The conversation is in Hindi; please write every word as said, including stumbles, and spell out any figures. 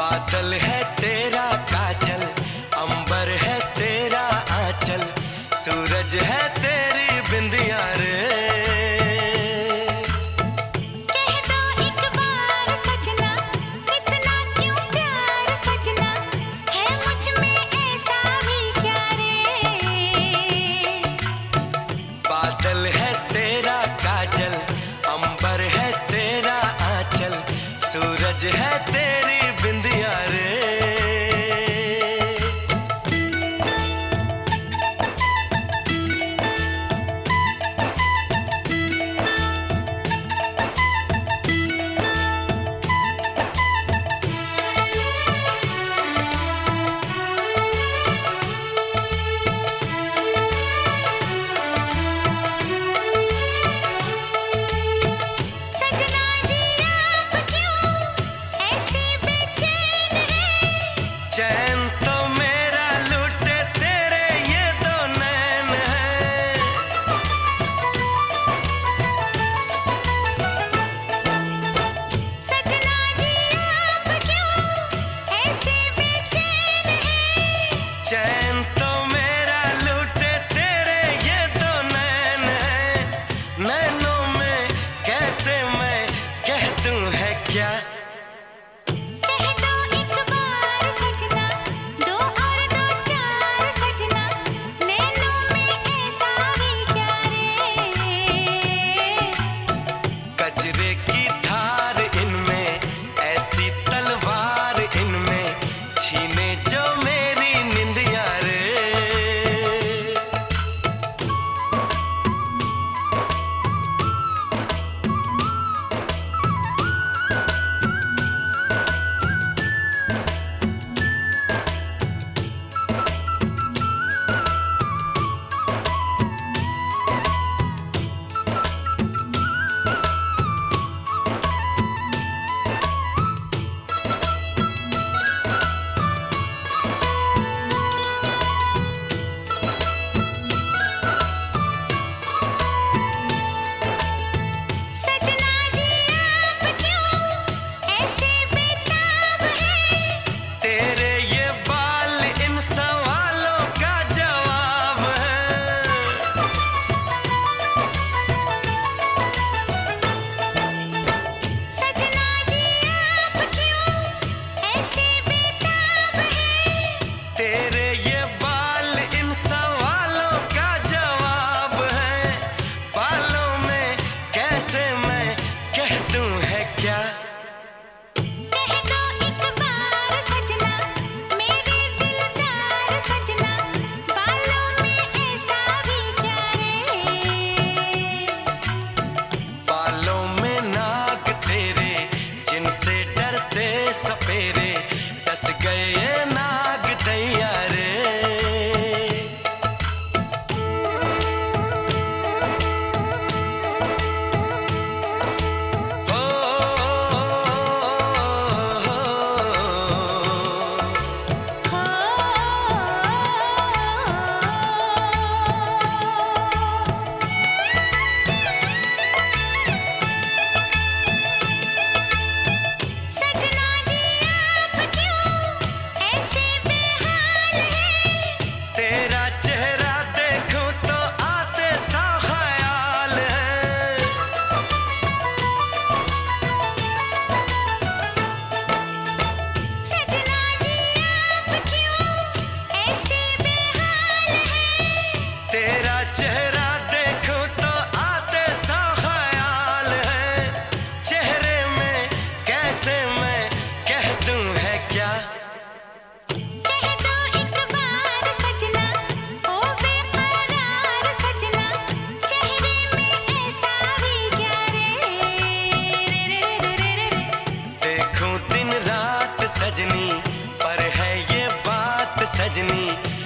बादल है तेरा काजल, अंबर है तेरा आंचल, सूरज है तेरी बिंदिया रे। कह दो एक बार सजना, इतना क्यों प्यार सजना, है मुझ में ऐसा भी क्या रे। बादल है तेरा काजल, अंबर है तेरा आंचल, सूरज है तेरी बिंदिया रे। चैन तो मेरा लूटे तेरे ये दो नैन हैं। सजना जी आप क्यों ऐसे बेचैन हैं। चैन तो मेरा लूटे तेरे ये दो नैन हैं। नैनों में कैसे मैं कह दूं है क्या। कजरे की धार इनमें, ऐसी तलवार इनमें, छीने जो मेरी निंदिया रे। से डरते सपेरे डस गए नाग दैया रे। सजनी पर है ये बात सजनी